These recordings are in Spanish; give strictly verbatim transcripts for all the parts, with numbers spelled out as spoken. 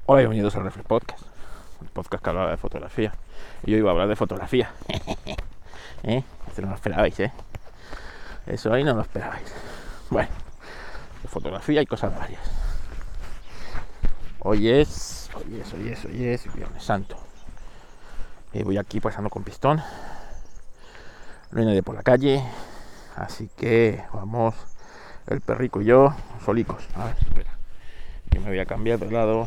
Hola y bienvenidos al Reflex Podcast, el podcast que hablaba de fotografía. Y yo iba a hablar de fotografía. ¿Eh? Eso no lo esperabais, ¿eh? Eso ahí no lo esperabais. Bueno, de fotografía hay cosas varias. Hoy es, hoy es, hoy es, hoy es Viernes Santo. Y voy aquí pasando con pistón. No hay nadie por la calle. Así que vamos, el perrico y yo, solicos. A ver, espera. Que me voy a cambiar de lado.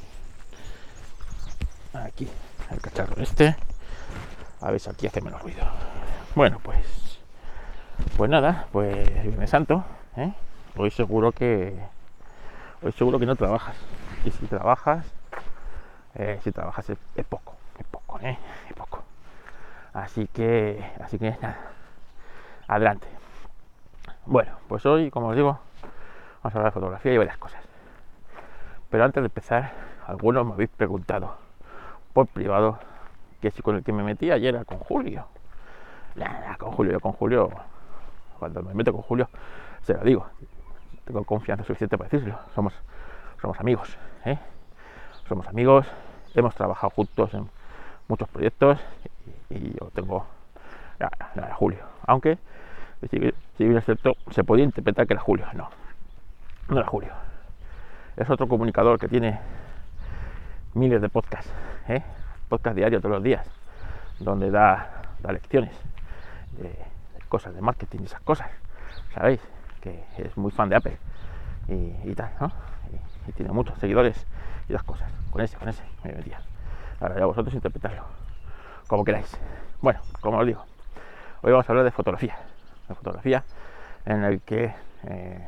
Aquí, el cacharro este. A ver si aquí hace menos ruido. Bueno, pues Pues nada, pues Viernes Santo, ¿eh? Hoy seguro que hoy seguro que no trabajas. Y si trabajas, eh, si trabajas es, es poco, es poco, ¿eh? Es poco. Así que, así que nada, adelante. Bueno, pues hoy, como os digo, vamos a hablar de fotografía y varias cosas. Pero antes de empezar, algunos me habéis preguntado por privado que si con el que me metí ayer era con Julio. Nada, con Julio, yo con Julio, cuando me meto con Julio, se lo digo. Tengo confianza suficiente para decirlo. Somos, somos amigos, ¿eh? Somos amigos, hemos trabajado juntos en muchos proyectos y, y yo tengo nada, nada, Julio. Aunque, si, si bien es cierto, se podía interpretar que era Julio. No, no era Julio. Es otro comunicador que tiene miles de podcasts, ¿eh? Podcast diario todos los días, donde da, da lecciones de, de cosas de marketing y esas cosas. ¿Sabéis? Que es muy fan de Apple y, y tal, ¿no? Y, y tiene muchos seguidores y las cosas. Con ese, con ese me metía. Ahora ya vosotros interpretarlo como queráis. Bueno, como os digo, hoy vamos a hablar de fotografía. De fotografía en el que eh,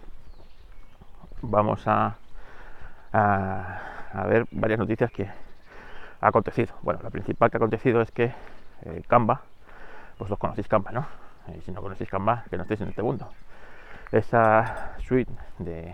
vamos a, a, a ver varias noticias que ha acontecido. Bueno, la principal que ha acontecido es que eh, Canva, pues los conocéis Canva, ¿no? Y si no conocéis Canva, que no estéis en este mundo. Esa suite de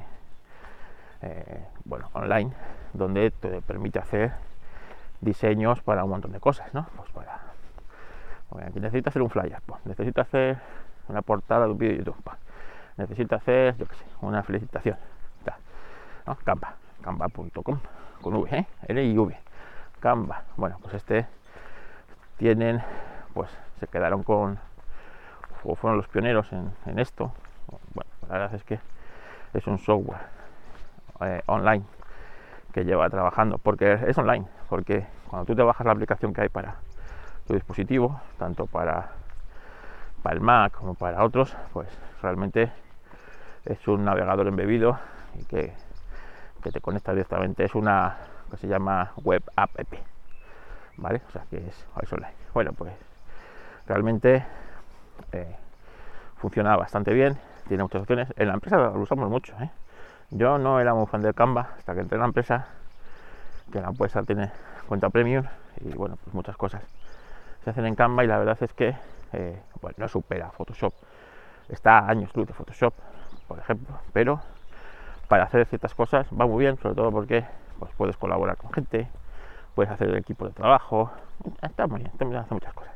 eh, bueno, online, donde te permite hacer diseños para un montón de cosas, ¿no? Pues para, bueno, necesita hacer un flyer, pues, necesita hacer una portada de un vídeo de YouTube, pues, necesita hacer, yo qué sé, una felicitación, tal, ¿no? Canva, canva punto com, con V, ¿eh? L y V, Canva. Bueno, pues este tienen, pues se quedaron con, o fueron los pioneros en, en esto. Bueno, la verdad es que es un software eh, online que lleva trabajando, porque es online, porque cuando tú te bajas la aplicación que hay para tu dispositivo, tanto para, para el Mac como para otros, pues realmente es un navegador embebido y que, que te conecta directamente, es una que se llama web app, ¿vale? O sea que es, es online. Bueno, pues realmente eh, funciona bastante bien, tiene muchas opciones. En la empresa lo usamos mucho, ¿eh? Yo no era muy fan de Canva hasta que entré en la empresa, que la empresa tiene cuenta premium y bueno, pues muchas cosas se hacen en Canva y la verdad es que eh, bueno, no supera Photoshop. Está a años luz de Photoshop, por ejemplo, pero para hacer ciertas cosas va muy bien, sobre todo porque pues, puedes colaborar con gente, puedes hacer el equipo de trabajo, está muy bien, está muy bien, hace muchas cosas.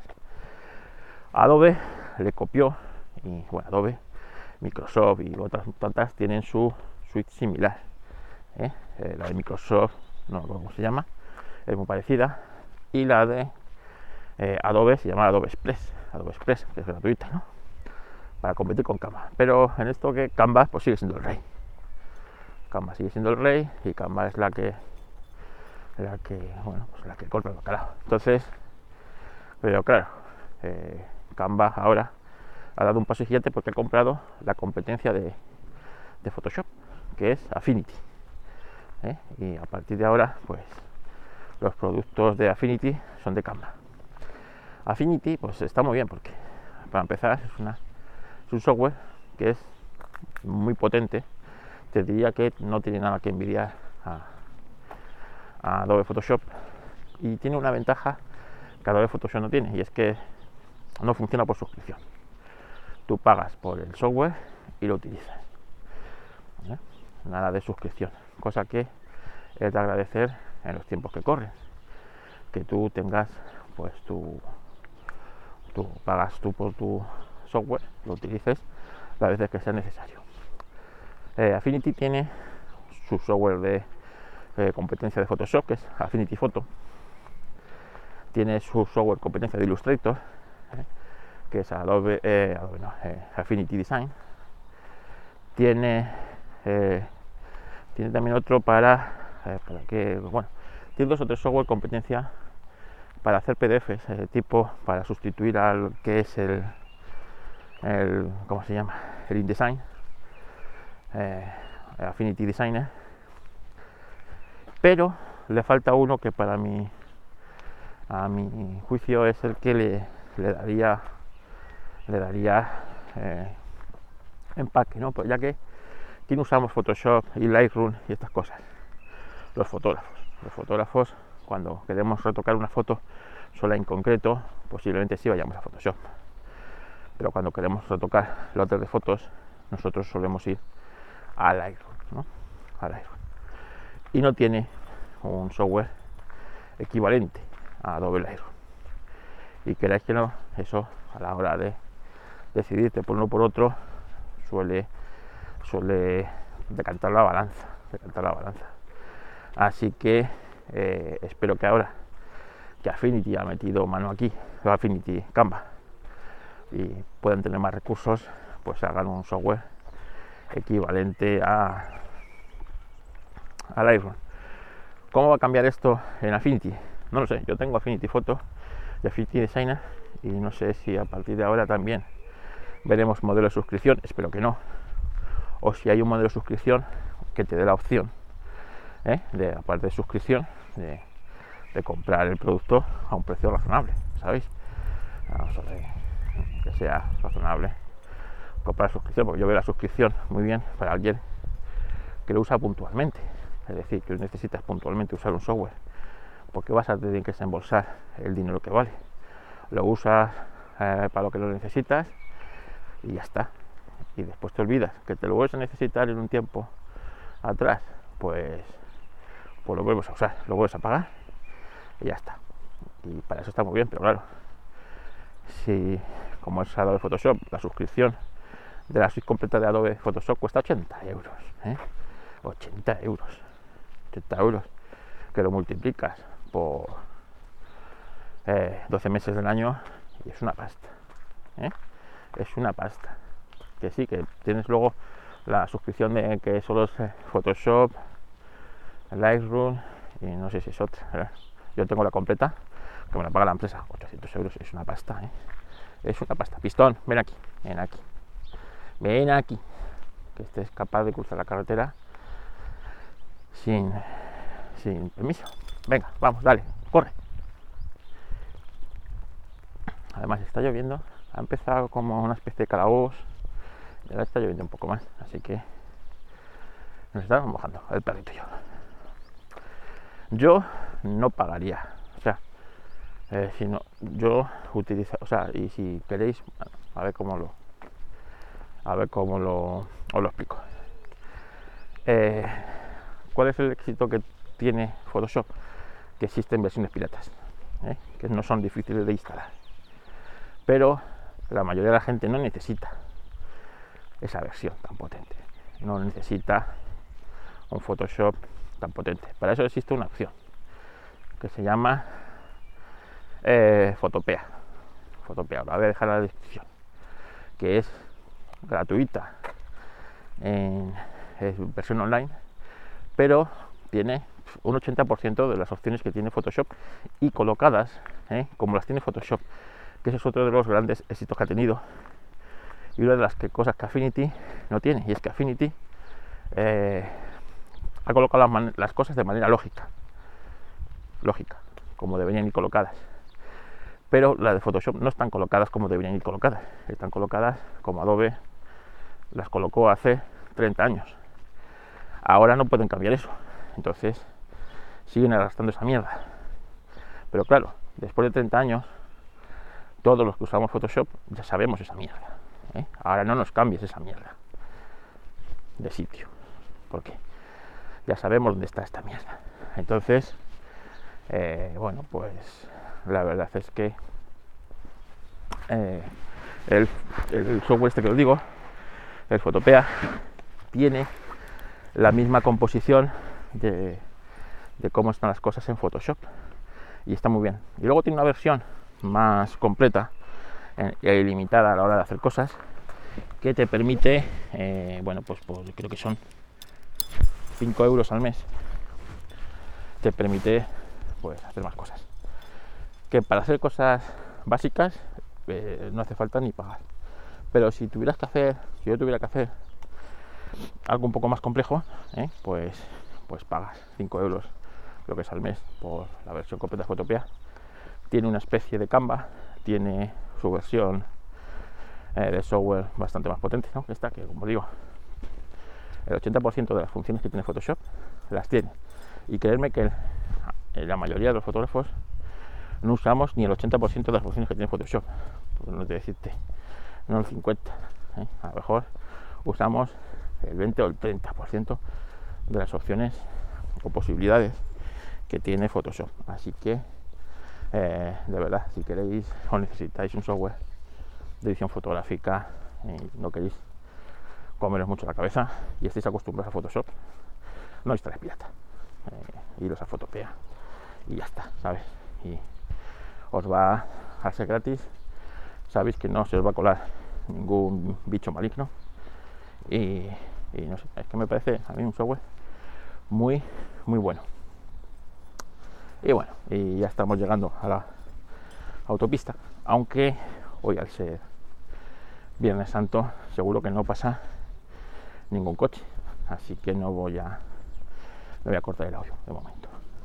Adobe le copió y bueno, Adobe, Microsoft y otras tantas tienen su suite similar, ¿eh? Eh, la de Microsoft, no recuerdo cómo se llama, es muy parecida, y la de eh, Adobe se llama Adobe Express, Adobe Express, que es gratuita, ¿no? Para competir con Canva, pero en esto que Canva pues sigue siendo el rey. Canva sigue siendo el rey y Canva es la que la que, bueno, pues la que corta el bacalao. Entonces, pero claro, eh, Canva ahora ha dado un paso gigante porque ha comprado la competencia de, de Photoshop, que es Affinity, ¿eh? Y a partir de ahora, pues los productos de Affinity son de Canva. Affinity, pues está muy bien porque, para empezar, es, una, es un software que es muy potente. Te diría que no tiene nada que envidiar a, a Adobe Photoshop y tiene una ventaja que Adobe Photoshop no tiene, y es que no funciona por suscripción. Tú pagas por el software y lo utilizas, ¿eh? Nada de suscripción, cosa que es de agradecer en los tiempos que corren, que tú tengas pues tu, tú pagas tú por tu software, lo utilices las veces que sea necesario. eh, Affinity tiene su software de eh, competencia de Photoshop, que es Affinity Photo. Tiene su software competencia de Illustrator, eh, que es Adobe, eh, Adobe no, eh, Affinity Design. Tiene, eh, tiene también otro para, eh, para que, bueno, tiene dos o tres software competencia para hacer P D Fs, eh, tipo para sustituir al que es el, el ¿cómo se llama? El InDesign, eh, Affinity Designer, pero le falta uno que para mí, a mi juicio, es el que le, le daría, le daría eh, empaque, ¿no? Pues ya que aquí no usamos Photoshop y Lightroom y estas cosas, los fotógrafos, los fotógrafos cuando queremos retocar una foto sola en concreto, posiblemente sí vayamos a Photoshop, pero cuando queremos retocar lotes de fotos, nosotros solemos ir a Lightroom, ¿no? A Lightroom. Y no tiene un software equivalente a Adobe Lightroom. Y queráis que no, eso a la hora de decidirte por uno por otro suele, suele decantar la balanza, decantar la balanza. Así que eh, espero que ahora que Affinity ha metido mano aquí, Affinity Canva, y puedan tener más recursos, pues hagan un software equivalente a, a Lightroom. ¿Cómo va a cambiar esto en Affinity? No lo sé, yo tengo Affinity Photo y Affinity Designer y no sé si a partir de ahora también veremos modelo de suscripción, espero que no, o si hay un modelo de suscripción que te dé la opción, ¿eh? de aparte de suscripción, de, de comprar el producto a un precio razonable, ¿sabéis? Vamos a ver, que sea razonable comprar suscripción, porque yo veo la suscripción muy bien para alguien que lo usa puntualmente, es decir, que necesitas puntualmente usar un software, porque vas a tener que desembolsar el dinero que vale, lo usas eh, para lo que lo necesitas y ya está, y después te olvidas que te lo vuelves a necesitar en un tiempo atrás, pues, pues lo vuelves a usar, lo vuelves a pagar y ya está, y para eso está muy bien, pero claro, si como es Adobe Photoshop, la suscripción de la suite completa de Adobe Photoshop cuesta ochenta euros, ¿eh? ochenta euros, ochenta euros, que lo multiplicas por eh, doce meses del año y es una pasta, ¿eh? Es una pasta, que sí, que tienes luego la suscripción de que solo es Photoshop, Lightroom y no sé si es otra, ¿verdad? Yo tengo la completa, que me la paga la empresa, ochocientos euros, es una pasta, ¿eh? Es una pasta. Pistón, ven aquí, ven aquí, ven aquí, que estés capaz de cruzar la carretera sin, sin permiso. Venga, vamos, dale, corre. Además está lloviendo, ha empezado como una especie de calaboz y ahora está lloviendo un poco más, así que nos estamos mojando el perrito y yo. Yo no pagaría, o sea, eh, si no, yo utilizo, o sea, y si queréis, bueno, a ver cómo lo, a ver cómo lo, os lo explico. Eh, ¿Cuál es el éxito que tiene Photoshop? Que existen versiones piratas, ¿eh? que no son difíciles de instalar, pero la mayoría de la gente no necesita esa versión tan potente, no necesita un Photoshop tan potente. Para eso existe una opción que se llama eh, Photopea. Photopea, la voy a dejar en la descripción, que es gratuita, en, es versión online, pero tiene un ochenta por ciento de las opciones que tiene Photoshop y colocadas, ¿eh? como las tiene Photoshop, que ese es otro de los grandes éxitos que ha tenido y una de las que, cosas que Affinity no tiene, y es que Affinity eh, ha colocado las, las cosas de manera lógica, lógica, como deberían ir colocadas, pero las de Photoshop no están colocadas como deberían ir colocadas, están colocadas como Adobe las colocó hace treinta años. Ahora no pueden cambiar eso, entonces siguen arrastrando esa mierda. Pero claro, después de treinta años, todos los que usamos Photoshop ya sabemos esa mierda, ¿eh? Ahora no nos cambies esa mierda de sitio, porque ya sabemos dónde está esta mierda. Entonces, eh, bueno, pues la verdad es que eh, el, el software este que os digo, el Photopea, tiene la misma composición de, de cómo están las cosas en Photoshop, y está muy bien. Y luego tiene una versión más completa y e ilimitada a la hora de hacer cosas, que te permite, eh, bueno, pues, pues creo que son cinco euros al mes, te permite pues hacer más cosas, que para hacer cosas básicas eh, no hace falta ni pagar. Pero si tuvieras que hacer, si yo tuviera que hacer algo un poco más complejo, ¿eh? pues, pues pagas cinco euros, lo que es al mes, por la versión completa de Photopea. Tiene una especie de Canva, tiene su versión eh, de software bastante más potente, ¿no? Que esta, que como digo, el ochenta por ciento de las funciones que tiene Photoshop las tiene. Y creerme que el, la mayoría de los fotógrafos no usamos ni el ochenta por ciento de las funciones que tiene Photoshop, por no te decirte, no el cincuenta por ciento, ¿eh? A lo mejor usamos el veinte o el treinta por ciento de las opciones o posibilidades que tiene Photoshop. Así que eh, de verdad, si queréis o necesitáis un software de edición fotográfica y no queréis comeros mucho la cabeza y estáis acostumbrados a Photoshop, no instaléis pirata, eh, iros a Photopea y ya está, ¿sabes? Y os va a ser gratis, sabéis que no se os va a colar ningún bicho maligno y, y no sé, es que me parece a mí un software muy, muy bueno. Y bueno, y ya estamos llegando a la autopista, aunque hoy, al ser Viernes Santo, seguro que no pasa ningún coche, así que no voy a me voy a cortar el audio de momento.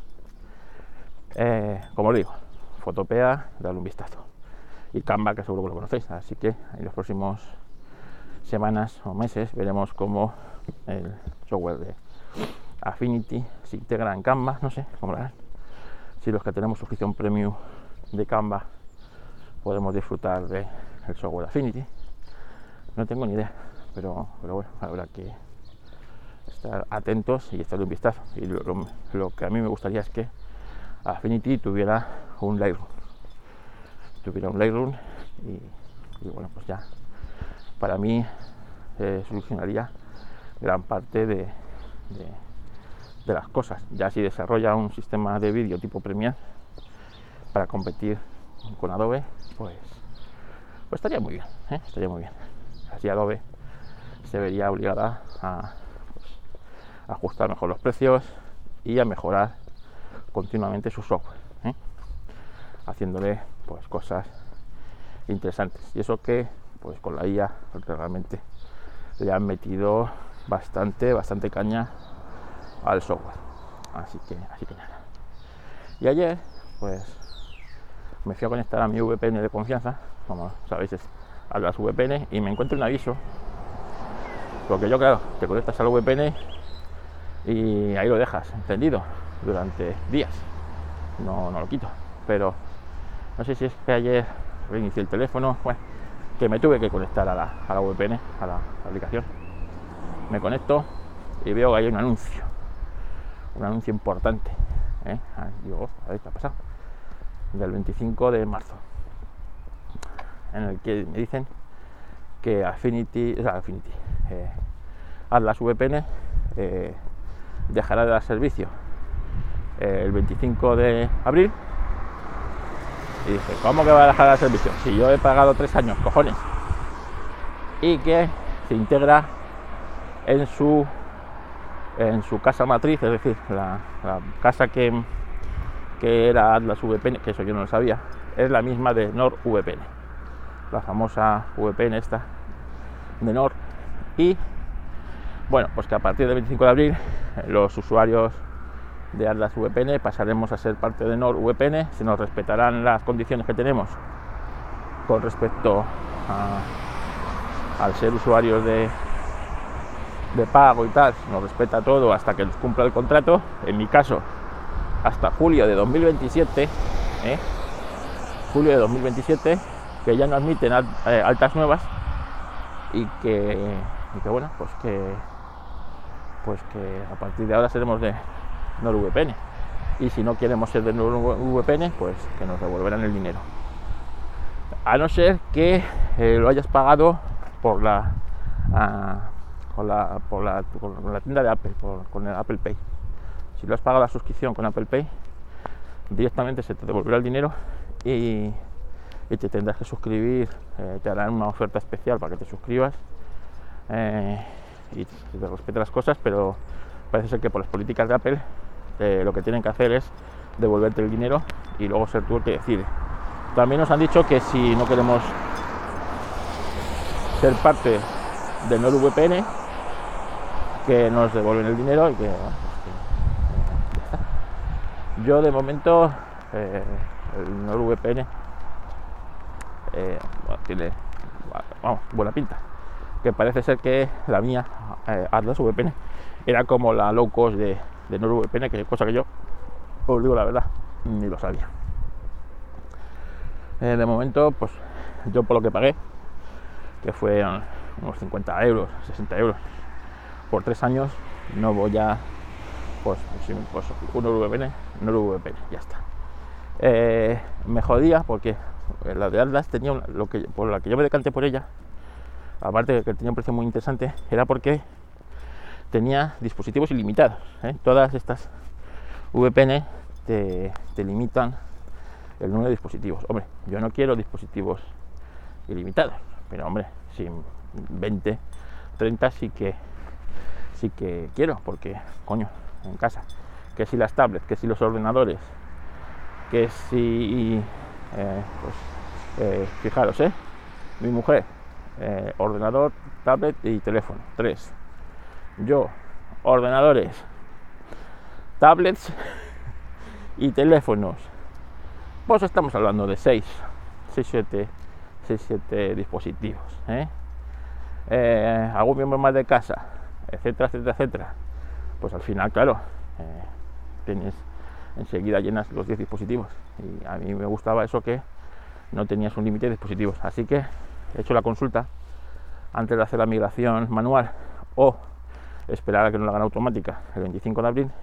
Eh, como os digo, Photopea, dadle un vistazo, y Canva, que seguro que lo conocéis, así que en las próximas semanas o meses veremos cómo el software de Affinity se integra en Canva, no sé cómo lo harán. Si los que tenemos suscripción premium de Canva podemos disfrutar del software de Affinity, no tengo ni idea, pero, pero bueno, habrá que estar atentos y echarle un vistazo. Y lo, lo, lo que a mí me gustaría es que Affinity tuviera un Lightroom, tuviera un Lightroom y, y bueno, pues ya para mí eh, solucionaría gran parte de, de, de las cosas. Ya si desarrolla un sistema de vídeo tipo Premiere para competir con Adobe, pues, pues estaría muy bien, ¿eh? estaría muy bien. Así Adobe se vería obligada a pues, ajustar mejor los precios y a mejorar continuamente su software, ¿eh? haciéndole pues cosas interesantes. Y eso que pues con la I A realmente le han metido bastante, bastante caña al software. Así que, así que nada. Y ayer, pues, me fui a conectar a mi V P N de confianza, como sabéis es Atlas V P N, y me encuentro un aviso, porque yo, claro, te conectas al V P N y ahí lo dejas encendido durante días, no, no lo quito, pero no sé si es que ayer reinicié el teléfono, bueno, que me tuve que conectar a la, a la V P N, a la aplicación. Me conecto y veo que hay un anuncio, un anuncio importante, ¿eh? Digo, a ver qué ha pasado, del veinticinco de marzo, en el que me dicen que Affinity, o sea, Affinity, eh, Atlas V P N eh, dejará de dar servicio eh, el veinticinco de abril. Y dije, ¿cómo que va a dejar de dar servicio? Si yo he pagado tres años, cojones. Y que se integra en su en su casa matriz, es decir, la, la casa que, que era Atlas V P N, que eso yo no lo sabía, es la misma de NordVPN, la famosa V P N esta de Nord. Y bueno, pues que a partir del veinticinco de abril los usuarios de Atlas V P N pasaremos a ser parte de NordVPN, se nos respetarán las condiciones que tenemos con respecto a, al ser usuarios de, de pago y tal, se nos respeta todo hasta que nos cumpla el contrato, en mi caso hasta julio de dos mil veintisiete, ¿eh? julio de dos mil veintisiete, que ya no admiten al, eh, altas nuevas y que, y que bueno, pues que pues que a partir de ahora seremos de NordVPN, y si no queremos ser de NordVPN, pues que nos devolverán el dinero, a no ser que eh, lo hayas pagado por la, uh, con la, por la con la tienda de Apple, por, con el Apple Pay. Si si lo has pagado la suscripción con Apple Pay, directamente se te devolverá el dinero y, y te tendrás que suscribir, eh, te harán una oferta especial para que te suscribas eh, y te respete las cosas, pero parece ser que por las políticas de Apple eh, lo que tienen que hacer es devolverte el dinero y luego ser tú el que decide. También nos han dicho que si no queremos ser parte del NordVPN, que nos devuelven el dinero y que, bueno, pues que, eh, ya está. Yo de momento eh, el NordVPN eh, bueno, tiene, vamos, buena pinta, que parece ser que la mía eh, Atlas V P N era como la low cost de, de NordVPN, que cosa que yo, os digo la verdad, ni lo sabía. Eh, de momento, pues yo por lo que pagué, que fue unos cincuenta euros, sesenta euros por tres años, no voy a, pues, pues un NordVPN, NordVPN, ya está. Eh, me jodía porque la de Atlas tenía una, lo que, por la que yo me decanté por ella, aparte de que tenía un precio muy interesante, era porque tenía dispositivos ilimitados, ¿eh? Todas estas V P N te, te limitan el número de dispositivos. Hombre, yo no quiero dispositivos ilimitados, pero hombre, si veinte, treinta sí que sí que quiero, porque coño, en casa, que si las tablets, que si los ordenadores, que si eh, pues eh, fijaros, eh, mi mujer, eh, ordenador, tablet y teléfono, tres. Yo, ordenadores, tablets y teléfonos, pues estamos hablando de seis, seis, siete dispositivos, ¿eh? Eh, algún miembro más de casa, etcétera, etcétera, etcétera. Pues al final, claro, eh, tienes enseguida llenas los diez dispositivos, y a mí me gustaba eso, que no tenías un límite de dispositivos. Así que he hecho la consulta antes de hacer la migración manual o esperar a que nos la hagan automática el veinticinco de abril.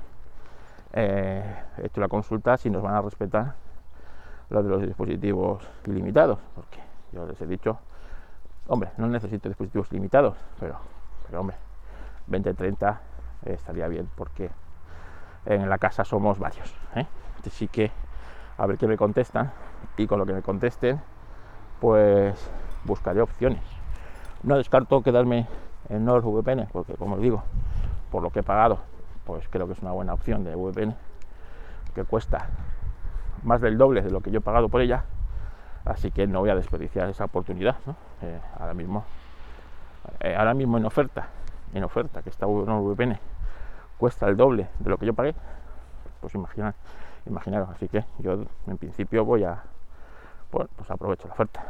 Eh, he hecho la consulta si nos van a respetar lo de los dispositivos ilimitados, porque yo les he dicho, hombre, no necesito dispositivos ilimitados, pero, pero hombre, veinte, treinta eh, estaría bien, porque en la casa somos varios, ¿eh? Así que a ver qué me contestan, y con lo que me contesten, pues buscaré opciones. No descarto quedarme en NordVPN, porque como os digo, por lo que he pagado, pues creo que es una buena opción de V P N, que cuesta más del doble de lo que yo he pagado por ella, así que no voy a desperdiciar esa oportunidad, ¿no? Eh, ahora mismo, eh, ahora mismo en oferta, en oferta, que esta NordVPN cuesta el doble de lo que yo pagué, pues imaginad, imaginaros, así que yo en principio voy a, bueno, pues aprovecho la oferta.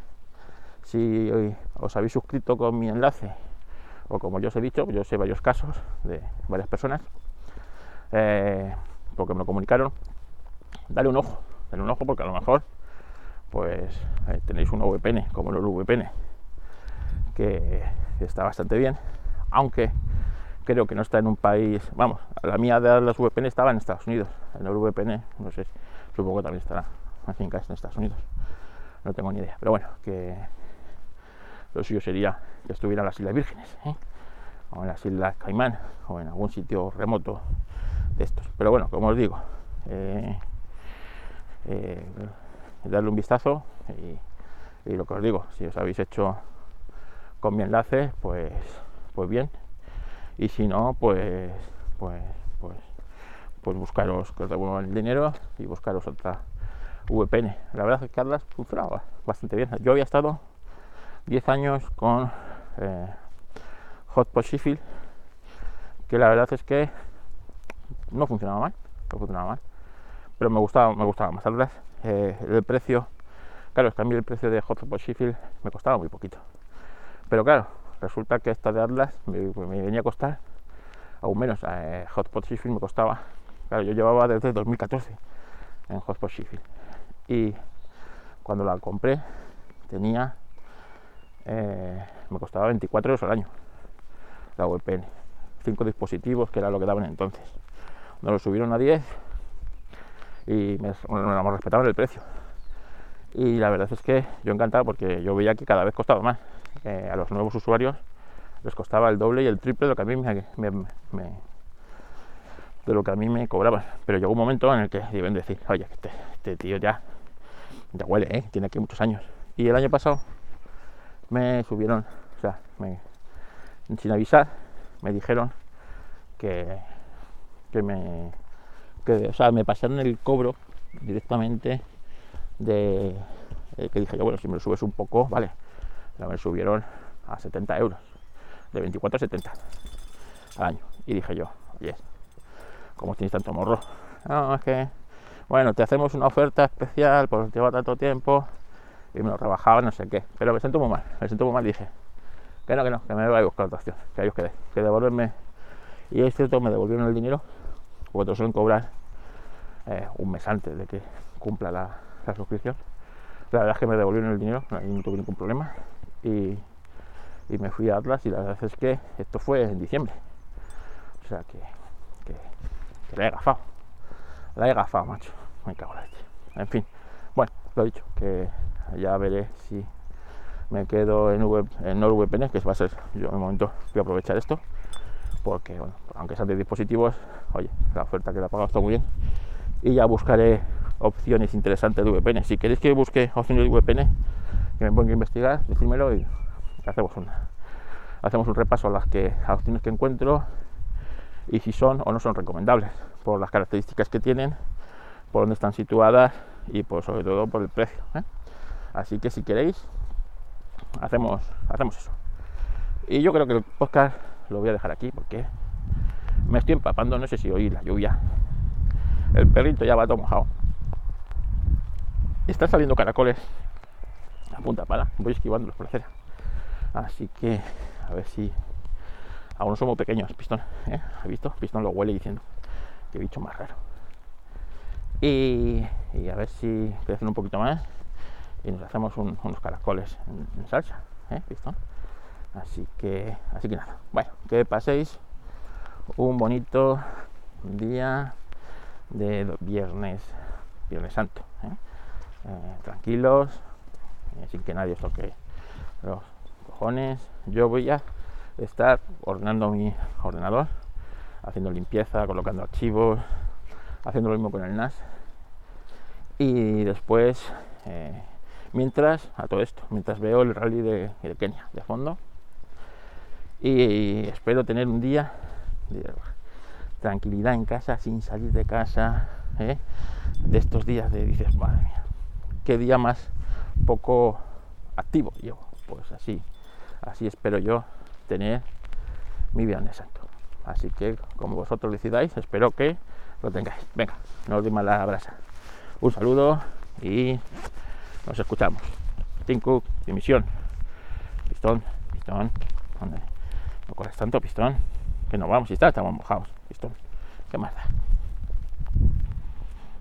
Si os habéis suscrito con mi enlace, o como yo os he dicho, yo sé varios casos de varias personas, eh, porque me lo comunicaron, dale un ojo, dale un ojo, porque a lo mejor pues eh, tenéis una V P N como el V P N que está bastante bien, aunque creo que no está en un país, vamos, la mía de las V P N estaba en Estados Unidos, el V P N, no sé, supongo que también estará en casa en Estados Unidos, no tengo ni idea, pero bueno, que lo suyo sería que estuviera en las Islas Vírgenes, ¿eh? O en las Islas Caimán, o en algún sitio remoto de estos. Pero bueno, como os digo, eh, eh, darle un vistazo, y, y lo que os digo, si os habéis hecho con mi enlace, pues, pues bien, y si no, pues, pues, pues, pues buscaros que os devuelvan el dinero y buscaros otra V P N. La verdad es que Atlas funcionaba bastante bien. Yo había estado diez años con eh, Hotspot Sheffield, que la verdad es que no funcionaba mal, no funcionaba mal, pero me gustaba, me gustaba más Atlas. Eh, el precio, claro, es que a mí el precio de Hotspot Sheffield me costaba muy poquito, pero claro, resulta que esta de Atlas me, me venía a costar aún menos. eh, Hotspot Sheffield me costaba, claro, yo llevaba desde dos mil catorce en Hotspot Sheffield, y cuando la compré tenía Eh, me costaba veinticuatro euros al año la V P N, cinco dispositivos, que era lo que daban entonces. Nos lo subieron a diez y me, bueno, me respetaban el precio, y la verdad es que yo encantado, porque yo veía que cada vez costaba más. Eh, a los nuevos usuarios les costaba el doble y el triple de lo que a mí me, me, me, de lo que a mí me cobraban. Pero llegó un momento en el que deben decir, oye, este, este tío ya, ya huele, ¿eh? Tiene aquí muchos años. Y el año pasado me subieron, o sea, me, sin avisar, me dijeron que, que me, que, o sea, me pasaron el cobro directamente de, eh, que dije yo, bueno, si me lo subes un poco, vale, pero me subieron a setenta euros, de veinticuatro a setenta al año. Y dije yo, oye, ¿cómo tienes tanto morro? No, es que, bueno, te hacemos una oferta especial porque lleva tanto tiempo y me lo rebajaban, no sé qué. Pero me siento muy mal, me siento muy mal. Dije que no, que no, que me voy a buscar otra opción, que ahí os quedé, que devolverme. Y es cierto, me devolvieron el dinero, porque te suelen cobrar eh, un mes antes de que cumpla la, la suscripción. La verdad es que me devolvieron el dinero, no, no tuve ningún problema. Y, y me fui a Atlas y la verdad es que esto fue en diciembre. O sea que, que, que la he gafado. La he gafado, macho. Me cago en la leche. En fin, bueno, lo he dicho, que ya veré si me quedo en, v, en NordVPN, que va a ser, yo en el momento voy a aprovechar esto, porque, bueno, aunque sean de dispositivos, oye, la oferta que le ha pagado está muy bien. Y ya buscaré opciones interesantes de V P N. Si queréis que busque opciones de V P N, que me ponga a investigar, decídmelo y hacemos una, hacemos un repaso a las que, a opciones que encuentro y si son o no son recomendables por las características que tienen, por dónde están situadas y por, sobre todo por el precio, ¿eh? Así que si queréis hacemos, hacemos eso. Y yo creo que el podcast lo voy a dejar aquí porque me estoy empapando, no sé si oí la lluvia. El perrito ya va todo mojado. Están saliendo caracoles a punta pala, voy esquivándolos por la acera. Así que a ver si aún no somos pequeños, Pistón, ¿eh? ¿Has visto? Pistón lo huele diciendo qué bicho más raro. Y, y a ver si crecen un poquito más y nos hacemos un, unos caracoles en, en salsa, ¿eh, Pistón? Así que, así que nada. Bueno, que paséis un bonito día de viernes, viernes santo, ¿eh? Eh, tranquilos, eh, sin que nadie os toque los cojones. Yo voy a estar ordenando mi ordenador, haciendo limpieza, colocando archivos, haciendo lo mismo con el N A S. Y después, eh, mientras, a todo esto, mientras veo el rally de, de Kenia de fondo, y espero tener un día de tranquilidad en casa, sin salir de casa, ¿eh? De estos días de dices, madre mía, qué día más poco activo llevo. Pues así, así espero yo tener mi Viernes Santo. Así que, como vosotros decidáis, espero que lo tengáis. Venga, no os doy más la brasa. Un saludo y nos escuchamos. Tim Cook, dimisión. Pistón, Pistón, ándale. No corres tanto, Pistón. Que no vamos, si está, estamos mojados. Pistón, ¿qué más da?